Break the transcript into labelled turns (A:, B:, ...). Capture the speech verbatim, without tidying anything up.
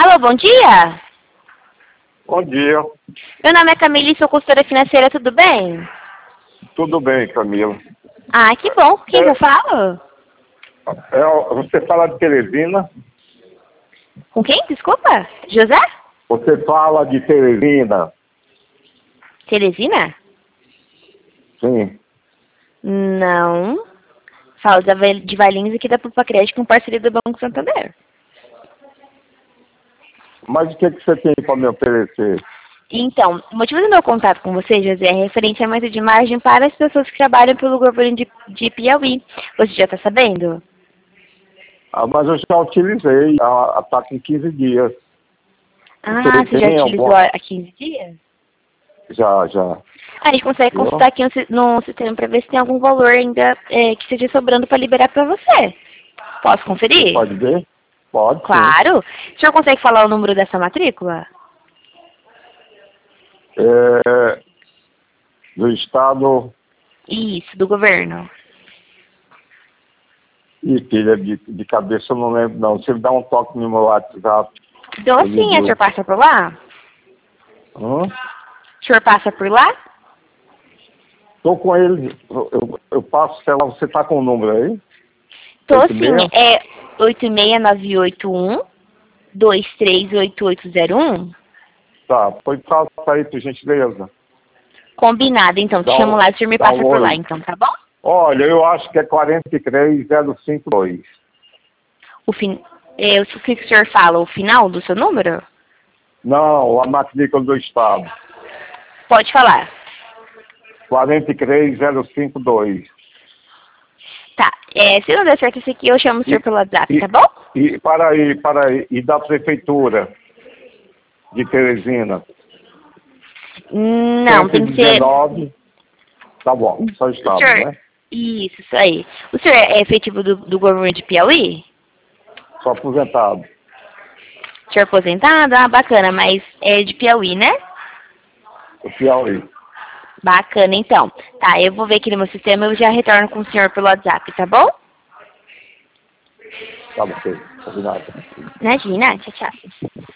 A: Alô, bom dia.
B: Bom dia.
A: Meu nome é Camila e sou consultora financeira, tudo bem?
B: Tudo bem, Camila.
A: Ah, que bom. Quem
B: É.
A: que eu falo?
B: É, você fala de Teresina?
A: Com quem? Desculpa. José?
B: Você fala de Teresina?
A: Teresina?
B: Sim.
A: Não. Falo da Val- de Valinhos aqui da Pupa Crédito com parceria do Banco Santander.
B: Mas o que, que você tem para me oferecer?
A: Então, o motivo do meu contato com você, José, é referente à meta de margem para as pessoas que trabalham pelo governo de, de Piauí. Você já está sabendo?
B: Ah, mas eu já utilizei, está com quinze dias.
A: Ah,
B: Você
A: você já
B: tem
A: utilizou
B: alguma...
A: há quinze dias?
B: Já, já.
A: A gente consegue
B: Eu?
A: consultar aqui no, si- no sistema para ver se tem algum valor ainda é, que esteja sobrando para liberar para você. Posso
B: Você
A: conferir?
B: pode ver? Pode, sim.
A: Claro. O senhor consegue falar o número dessa matrícula?
B: É, do Estado...
A: Isso, do governo.
B: Ih, filha, de, de cabeça eu não lembro, não. Você me dá um toque no meu WhatsApp.
A: Dou
B: Eu lhe
A: sim, o
B: digo.
A: senhor passa por lá?
B: Hã?
A: O senhor passa por lá?
B: Tô com ele, eu, eu, eu passo, sei lá, você tá com o número aí?
A: Tô
B: Oito
A: sim,
B: meia?
A: é oito seis nove oito um, dois três oito oito zero um.
B: Tá, foi passa aí, por gentileza.
A: Combinado, então. Te
B: Dá
A: chamo
B: um,
A: lá e o senhor me
B: dá
A: passa
B: um
A: por lá,
B: oi.
A: então, tá bom?
B: Olha, eu acho que é quarenta e três zero cinco dois.
A: O, fin... é, o que que o senhor fala? O final do seu número?
B: Não, a matrícula do Estado.
A: Pode falar.
B: quarenta e três zero cinco dois.
A: Tá. É, se não der certo esse aqui, eu chamo o senhor
B: E,
A: pelo WhatsApp,
B: e,
A: tá bom?
B: e, para aí, para aí, e da Prefeitura de Teresina?
A: Não, tem que ser...
B: cento e dezenove. Tá bom, só
A: O
B: Estado,
A: senhor...
B: né?
A: Isso, isso aí. O senhor é efetivo do, do governo de Piauí?
B: Só aposentado.
A: O senhor é aposentado? Ah, bacana, mas é de Piauí, né?
B: O Piauí.
A: Bacana, então. Tá, eu vou ver aqui no meu sistema e eu já retorno com o senhor pelo WhatsApp, tá bom?
B: Tá bom, ok. Combinado.
A: Imagina, tchau, tchau.